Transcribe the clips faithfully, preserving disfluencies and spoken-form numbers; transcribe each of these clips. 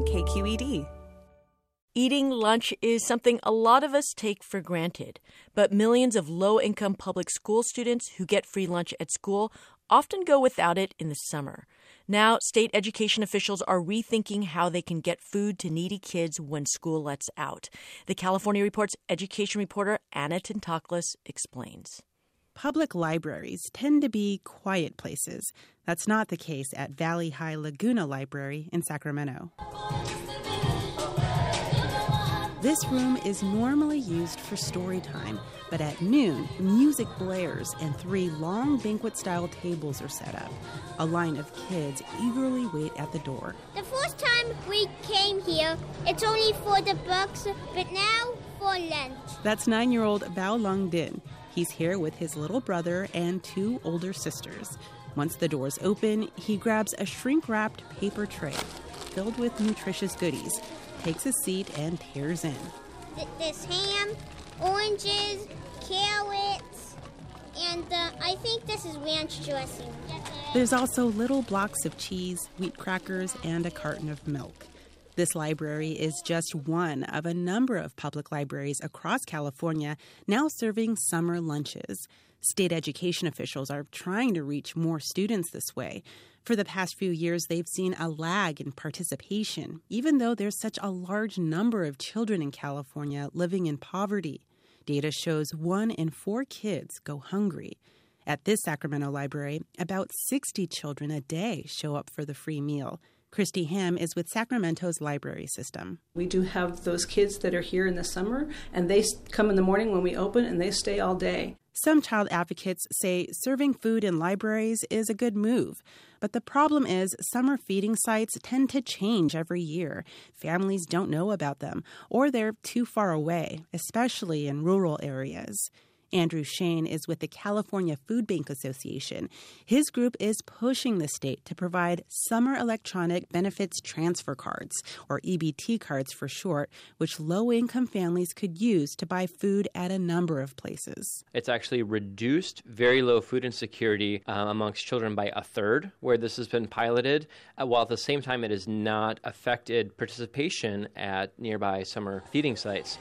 K Q E D. Eating lunch is something a lot of us take for granted, but millions of low-income public school students who get free lunch at school often go without it in the summer. Now, state education officials are rethinking how they can get food to needy kids when school lets out. The California Report's education reporter Anna Tentopoulos explains. Public libraries tend to be quiet places. That's not the case at Valley High Laguna Library in Sacramento. This room is normally used for story time, but at noon, music blares and three long banquet-style tables are set up. A line of kids eagerly wait at the door. The first time we came here, it's only for the books, but now for lunch. That's nine-year-old Bao Long Din. He's here with his little brother and two older sisters. Once the doors open, he grabs a shrink-wrapped paper tray filled with nutritious goodies, takes a seat, and tears in. There's ham, oranges, carrots, and uh, I think this is ranch dressing. There's also little blocks of cheese, wheat crackers, and a carton of milk. This library is just one of a number of public libraries across California now serving summer lunches. State education officials are trying to reach more students this way. For the past few years, they've seen a lag in participation, even though there's such a large number of children in California living in poverty. Data shows one in four kids go hungry. At this Sacramento library, about sixty children a day show up for the free meal. Christy Ham is with Sacramento's library system. We do have those kids that are here in the summer, and they come in the morning when we open, and they stay all day. Some child advocates say serving food in libraries is a good move. But the problem is summer feeding sites tend to change every year. Families don't know about them, or they're too far away, especially in rural areas. Andrew Shane is with the California Food Bank Association. His group is pushing the state to provide summer electronic benefits transfer cards, or E B T cards for short, which low-income families could use to buy food at a number of places. It's actually reduced very low food insecurity uh, amongst children by a third, where this has been piloted, uh, while at the same time it has not affected participation at nearby summer feeding sites.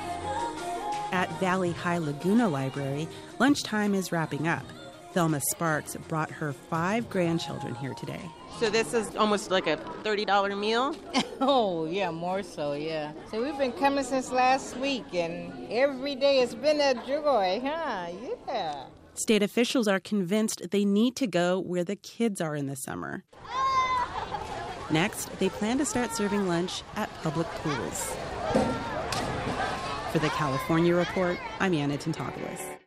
At Valley High Laguna Library, lunchtime is wrapping up. Thelma Sparks brought her five grandchildren here today. So this is almost like a thirty dollars meal? Oh, yeah, more so, yeah. So we've been coming since last week, and every day it's been a joy, huh? Yeah. State officials are convinced they need to go where the kids are in the summer. Next, they plan to start serving lunch at public pools. For the California Report, I'm Anna Tentopoulos.